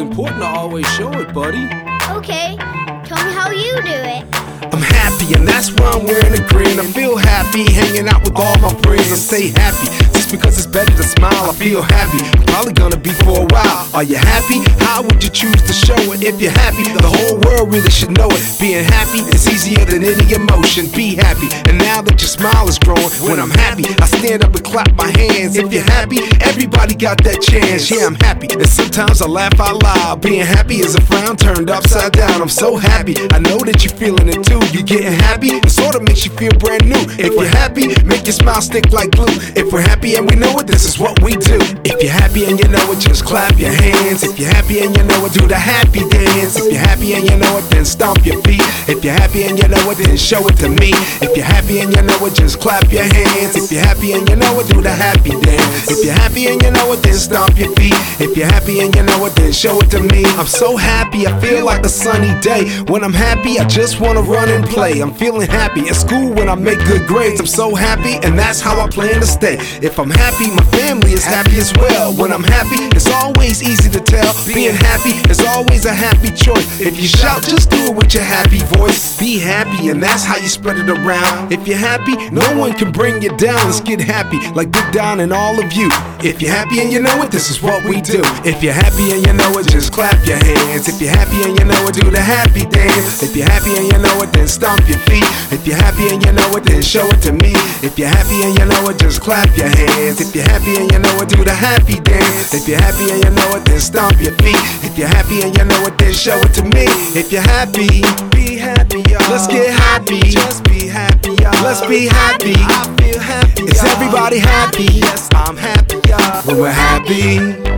important to always show it, buddy. Okay, tell me how you do it. I'm happy and that's why I'm wearing a grin. I feel happy hanging out with all my friends. I stay happy just because it's better to smile. I feel happy, I'm probably gonna be for a while. Are you happy? How would you choose to show it? If you're happy, the whole world really should know it. Being happy is easier than any emotion. Be happy, and now that your smile is growing, when I'm happy, I stand up and clap my hands. If you're happy, everybody got that chance. Yeah, I'm happy, and sometimes I laugh out loud. Being happy is a frown turned upside down. I'm so happy, I know that you're feeling it too. You getting happy? It sorta makes you feel brand new. If you're happy, make your smile stick like glue. If we're happy and we know it, this is what we do. If you're happy and you know it, just clap your hands. If you're happy and you know it, do the happy dance. If you're happy and you know it, then stomp your feet. If you're happy and you know it, then show it to me. If you're happy and you know it, just clap your hands. If you're happy and you know it, do the happy dance. If you're happy and you know it, then stomp your feet. If you're happy and you know it, then show it to me. I'm so happy, I feel like a sunny day. When I'm happy, I just wanna run and play. I'm feeling happy at school when I make good grades. I'm so happy and that's how I plan to stay. If I'm happy, my family is happy as well. When I'm happy, it's always easy to tell. Being happy is always a happy choice. If you shout, just do it with your happy voice. Be happy and that's how you spread it around. If you're happy, no one can bring you down. Let's get happy like Big Don and all of you. If you're happy and you know it, this is what we do. If you're happy and you know it, just clap your hands. If you're happy and you know it, do the happy dance. If you're happy and you know it, then stomp your feet. If you're happy and you know it, then show it to me. If you're happy and you know it, just clap your hands. If you're happy and you know it, do the happy dance. If you're happy and you know it, then stomp your feet. If you're happy and you know it, then show it to me. If you're happy, be happy, y'all. Let's get happy. Just be happy, y'all. Let's be happy. I feel happy, y'all. Is everybody happy? Yes, I'm happy, y'all. When we're happy.